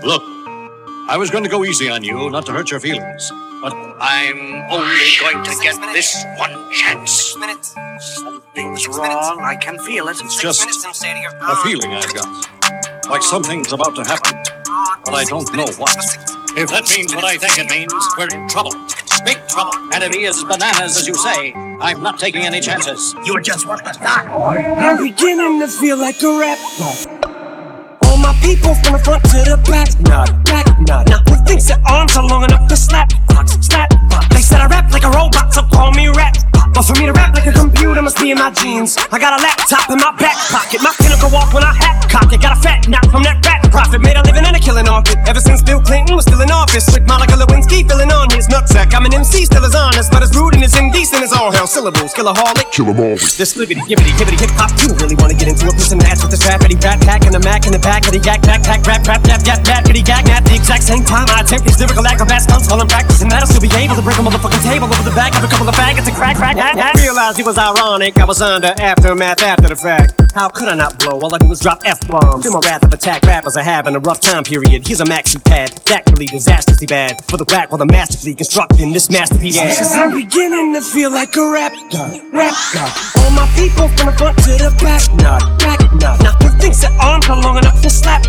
Look, I was going to go easy on you, not to hurt your feelings. But I'm only going to get this one chance. Something's wrong. I can feel it. It's just a feeling I've got. Like something's about to happen. But I don't know what. If that means what I think it means, we're in trouble. Big trouble. And if he is bananas, as you say, I'm not taking any chances. You're just what the doc. I'm beginning to feel like a rap god. All my people from the front to the back nod. Now who thinks their arms are long enough to slap? They said I rap like a robot, so call me rap. But for me to rap like a computer must be in my genes. I got a laptop in my back pocket. My pinnacle walk when I hat cock it. Got a fat knock from that rat profit. Made a living and a killing off it. Ever since Bill Clinton was still in office. With Monica Lewinsky filling on his nutsack. I'm an MC, still as honest, but as rude and as indecent as all hell. Syllables, killaholic. Kill 'em all. This libbity, gibbity, hibbity, hip hop. You don't really wanna get into a piss and match with this rappity rat pack and the Mac in the back of the yak backpack rap yap yappity gag at the exact same time. I attempt these lyrical acrobat stunts while I'm practicing that. I'll still be able to break a motherfucking table over the back of a couple of faggots and crack. Realized it was ironic. I was under aftermath after the fact. How could I not blow? All I do is drop F-bombs. Feel my wrath of attack. Rappers are having a rough time period. Here's a maxi pad. That really disastrously bad. For the whack while the masterfully constructing this masterpiece. Cause I'm beginning to feel like a rap god. All my people from the front to the back nod. Now who thinks their arms are long enough to slap?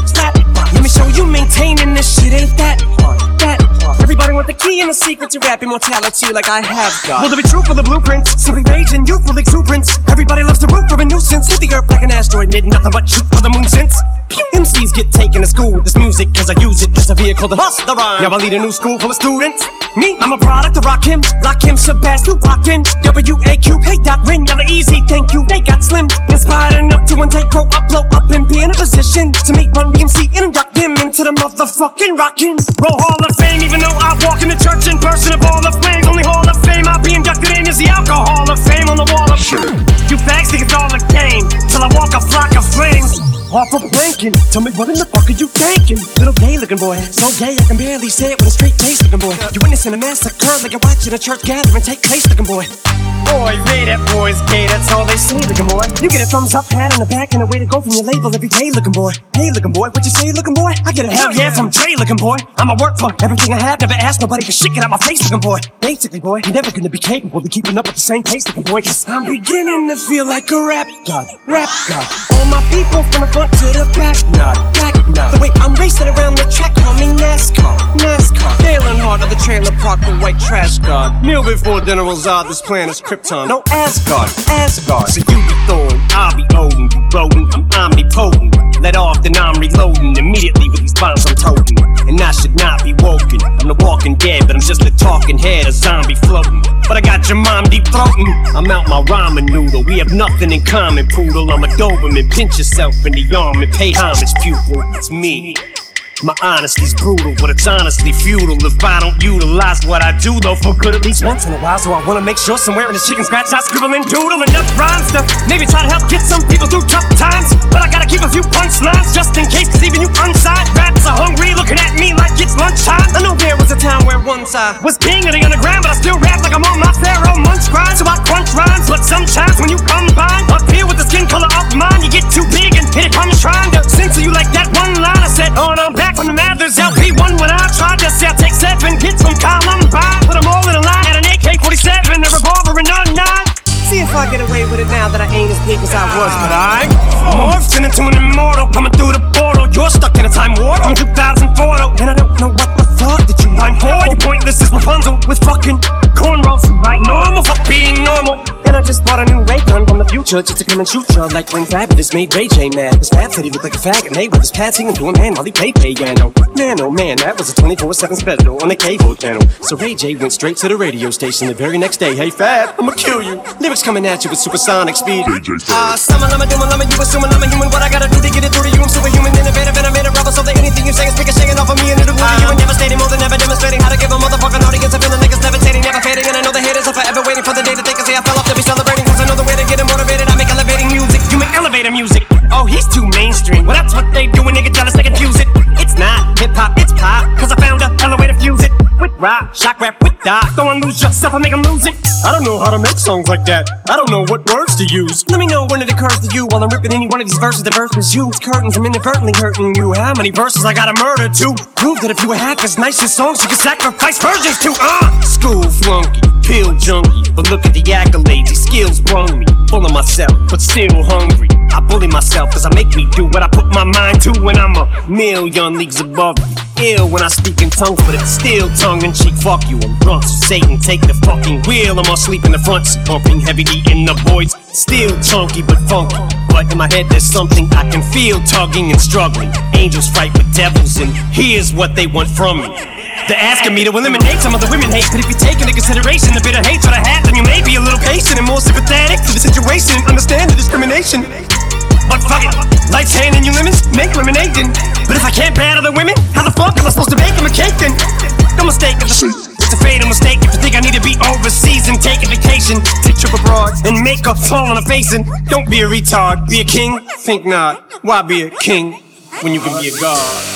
Let me show you maintaining this shit ain't that hard. Everybody want the key and the secret to rap immortality like I have got. Will there be truth for the blueprints? Simply rage and youthful exuberance. Everybody loves to root for a nuisance. Hit the earth like an asteroid, did nothing but shoot for the moon since. MCs get taken to school with this music cause I use it as a vehicle to bust the rhyme. Now I lead a new school full of students. Me, I'm a product of Rakim, Sebastian, rockin'. W-A-Q, hey Doc, ring, y'all easy, thank you. They got slim, inspired enough to one take, grow up, blow up, and be in a position to meet Run DMC and induct him into the motherfucking rockin' Roll Hall of Fame. Even though I walk in the church in person of all the flames, only Hall of Fame I'll be inducted in is the Alcohol of Fame on the wall of shame. You fags think it's all a game till I walk a flock of flames. Off of blanking, tell me what in the fuck are you thinking? Little gay looking boy, so gay I can barely say it with a straight face looking boy. You witnessing a massacre like you're watching a church gathering take place looking boy. Boy, Ray, that boy's gay, that's all they say looking boy. You get a thumbs up, pat on the back, and a way to go from your label every day looking boy. Hey looking boy, what you say looking boy? I get a hell yeah from Dre looking boy. I'ma work for everything I have, never ask nobody to shit, get out my face looking boy. Basically boy, you're never gonna be capable of keeping up with the same pace looking boy. Cause I'm beginning to feel like a rap god. All my people from the front to the back nod. The way I'm racing around the track, call me NASCAR. Failing hard at the trailer park, the white trash god. Meal before dinner was odd, this planet's Krypton. No Asgard. So you be Thorin, I'll be Odin. You rodent, I'm omnipotent. Let off, then I'm reloading immediately with these bombs I'm toting. And I should not be woken. I'm the walking dead, but I'm just a talking head, a zombie floating. But I got your mom deep throating. I'm out my ramen noodle. We have nothing in common, poodle. I'm a Doberman. Pinch yourself in the arm and pay homage, pupil. It's me. My honesty's brutal, but it's honestly futile if I don't utilize what I do, though, for good at least once in a while. So I wanna make sure somewhere in this chicken scratch I scribble and doodle enough rhymes to maybe try to help get some people through tough times. But I gotta keep a few punchlines just in case, cause even you unsigned raps are hungry, looking at me like it's lunchtime. I know there was a time where once I was king of the underground, but I still rap like I'm on my Pharaoh Munch grind. So I crunch rhymes, but sometimes when you combine up here with the skin color of mine, you get too big and here it comes trying to censor you like that one line I said, oh, and I'm back from the Mathers LP1 when I tried to say I'll take 7 kids from Columbine, put them all in a line, had an AK-47, a revolver, and a 9. See if I get away with it now that I ain't as big as I was, but I morphed into an immortal, coming through the portal. You're stuck in a time warp from 2004, and I don't know what the fuck did you rhyme for. You pointless as Rapunzel with fucking cornrows, right? Normal, fuck being normal. And I just bought a new ray gun from the future just to come and shoot you like when Fabulous made Ray J mad. His Fab said he looked like a faggot, made with his patsy and doing man while he played piano. Man, oh man, that was a 24/7 special on the cable channel. So Ray J went straight to the radio station the very next day. Hey Fab, I'ma kill you. Lyrics coming at you with supersonic speed. Summer, you assuming I'm a human. What I gotta do to get it through to you? I'm superhuman, innovative, and I made a rubber so that anything you say is shaking off of me and it'll glue to you. And devastating, more than ever demonstrating how to give a motherfucking audience a feeling like it's levitating, never fading. And I know the haters are forever waiting for the day that they can say I fell off to be celebrating. Cause I know the way to get them motivated. I make elevating music. You make elevator music. Oh, he's too mainstream. Well, that's what they do when they get jealous, they confuse it. It's not hip hop, it's pop. Cause I found a hella way to fuse it with rock, shock rap, with die. Don't lose yourself, I make them lose it. I don't know how to make songs like that. I don't know what words to use. Let me know when it occurs to you while I'm ripping any one of these verses. The verse was used curtains, I'm inadvertently hurting you. How many verses I gotta murder to prove that if you were half as nice as songs you could sacrifice virgins to? School flunky, pill junkie, but look at the accolades, these skills brung me. Full of myself, but still hungry. I bully myself cause I make me do what I put my mind to when I'm a million leagues above you. Ill when I speak in tongues, but it's still tongue-in-cheek. Fuck you, I'm drunk, so Satan, take the fucking wheel. I'm asleep in the front seat, pumping heavy D in the voids. Still chunky but funky, but in my head there's something I can feel tugging and struggling. Angels fight with devils, and here's what they want from me. They're asking me to eliminate some of the women hate, but if you take into consideration the bitter hatred I had, then you may be a little patient and more sympathetic to the situation and understand the discrimination. But fuck it, life's handing you lemons, make lemonade then. But if I can't bear other women, how the fuck am I supposed to bake them a cake then? No mistake, it's a fatal mistake if you think I need to be overseas and take a vacation. Take a trip abroad and make a fall on a face and don't be a retard, be a king? Think not, why be a king when you can be a god?